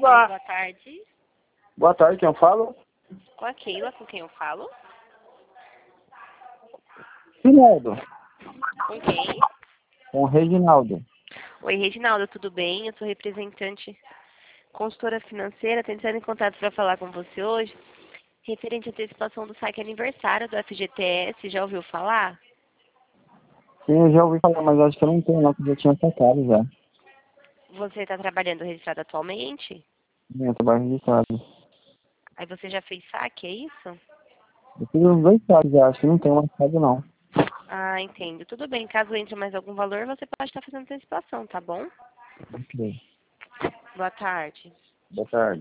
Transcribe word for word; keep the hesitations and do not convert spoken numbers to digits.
Olá. Boa tarde. Boa tarde, quem eu falo? Com a Keila, com quem eu falo? Reginaldo. Com quem? Com o Reginaldo. Oi, Reginaldo, tudo bem? Eu sou representante consultora financeira, tentando em contato para falar com você hoje, referente à antecipação do saque aniversário do F G T S. Já ouviu falar? Sim, eu já ouvi falar, mas acho que eu não tenho não, porque eu tinha sacado já. Você está trabalhando registrado atualmente? Eu trabalho registrado. Aí você já fez saque, é isso? Eu fiz uns dois saques já, acho que não tem mais saque não. Ah, entendo. Tudo bem, caso entre mais algum valor, você pode estar fazendo antecipação, tá bom? Ok. Boa tarde. Boa tarde.